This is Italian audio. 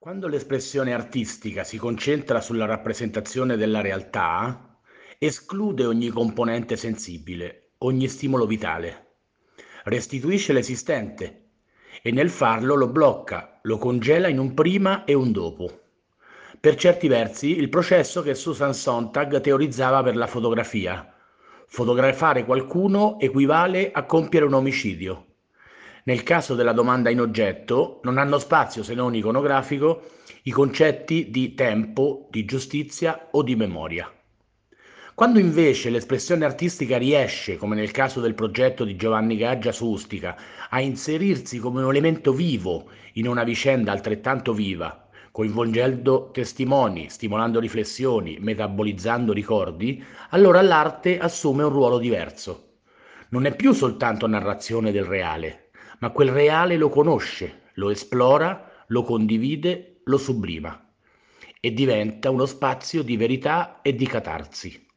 Quando l'espressione artistica si concentra sulla rappresentazione della realtà, esclude ogni componente sensibile, ogni stimolo vitale. Restituisce l'esistente e nel farlo lo blocca, lo congela in un prima e un dopo. Per certi versi, il processo che Susan Sontag teorizzava per la fotografia. Fotografare qualcuno equivale a compiere un omicidio. Nel caso della domanda in oggetto, non hanno spazio, se non iconografico, i concetti di tempo, di giustizia o di memoria. Quando invece l'espressione artistica riesce, come nel caso del progetto di Giovanni Gaggia su Ustica, a inserirsi come un elemento vivo in una vicenda altrettanto viva, coinvolgendo testimoni, stimolando riflessioni, metabolizzando ricordi, allora l'arte assume un ruolo diverso. Non è più soltanto narrazione del reale, ma quel reale lo conosce, lo esplora, lo condivide, lo sublima e diventa uno spazio di verità e di catarsi.